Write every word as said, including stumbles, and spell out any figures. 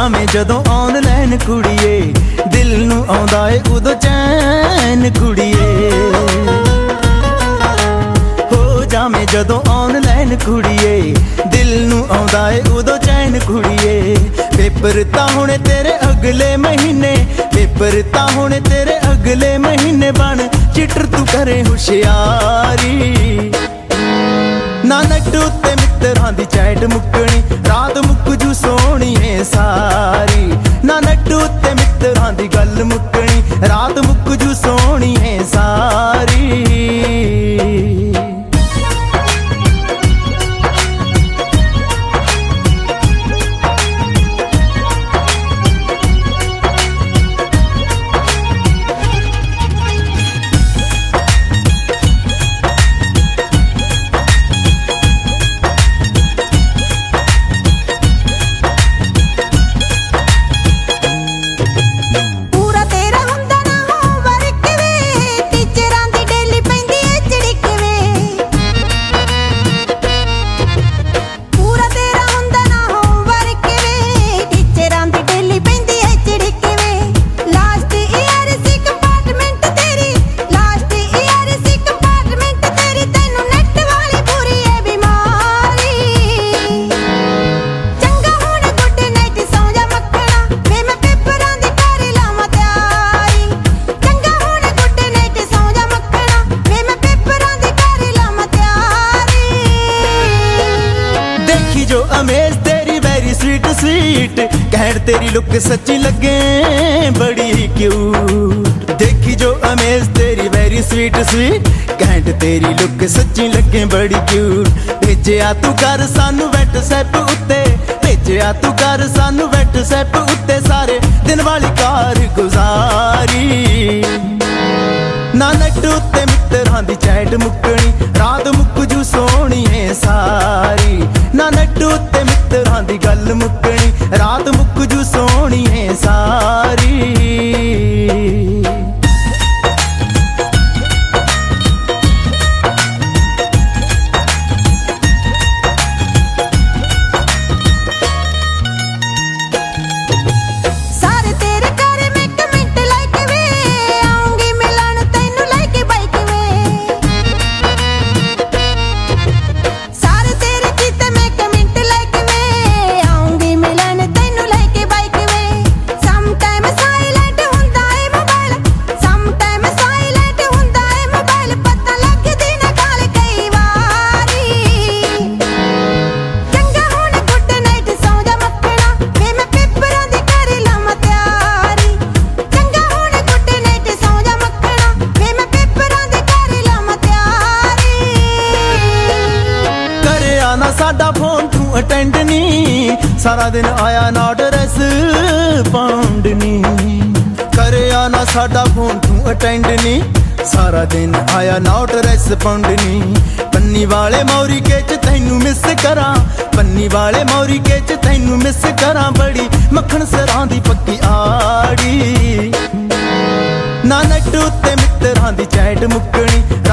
ਜਾਵੇਂ ਜਦੋਂ ਆਨਲਾਈਨ ਕੁੜੀਏ, ਦਿਲ ਨੂੰ ਆਉਂਦਾ ਏ ਉਦੋਂ ਚੈਨ ਕੁੜੀਏ। ਹੋ ਜਾਵੇਂ ਜਦੋਂ ਆਨਲਾਈਨ ਕੁੜੀਏ, ਦਿਲ ਨੂੰ ਆਉਂਦਾ ਏ ਉਦੋਂ ਚੈਨ ਕੁੜੀਏ। ਪੇਪਰ ਤਾਂ ਹੁਣ ਤੇਰੇ ਅਗਲੇ ਮਹੀਨੇ, ਪੇਪਰ ਤਾਂ ਹੁਣ ਤੇਰੇ ਅਗਲੇ ਮਹੀਨੇ। ਬਣ ਚਿੱਟਰ ਤੂੰ ਕਰੇ ਹੁਸ਼ਿਆਰੀ, ਨਾ ਨੈੱਟ ਉੱਤੇ ਮਿੱਤਰਾਂ ਦੀ ਚੈਟ ਮੁੱਕਣੀ, ਰਾਤ ਮੁੱਕ ਜੂ ਸੋਹਣੀਏ ਸਾਰੀ। ਨਾ ਨੈੱਟ ਉੱਤੇ ਮਿੱਤਰਾਂ ਦੀ ਗੱਲ ਮੁੱਕਣੀ, ਰਾਤ ਮੁੱਕ ਜੂ ਸੋਹਣੀਏ ਸਾਰੀ। जो अमेज तेरी वेरी स्वीट स्वीट, कहर तेरी लुक सच्ची लगे बड़ी क्यूट। देखी जो अमेज तेरी वेरी स्वीट स्वीट, कहर तेरी लुक सच्ची लगे बड़ी क्यूट। भेजिया तू कर सानू व्हाट्सएप उत्ते, भेजिया तू कर सानू व्हाट्सएप उत्ते, सारे दिन वाली कार गुजारी। ना नैट उत्ते मित्तरां दी चैट मुक्कनी, रात मुक्क जू सोहणीए सारी। ना नैट उत्ते मित्तरां दी गल मुक्कनी, रात मुक्क जू सोहणीए सारी। साडा फोन तू अटेंड नी, सारा दिन आया नॉट रिस्पॉन्ड नी। करे आना साडा फोन तू अटेंड नी, सारा दिन आया नॉट रिस्पॉन्ड नी। पन्नी वाले मौरी के च तैनू मिस करा, पन्नी वाले मौरी के च तैनू मिस करा। बड़ी मक्खन सरां दी पक्की आड़ी, ना नैट उत्ते मित्तरां दी चैट मुक्कनी,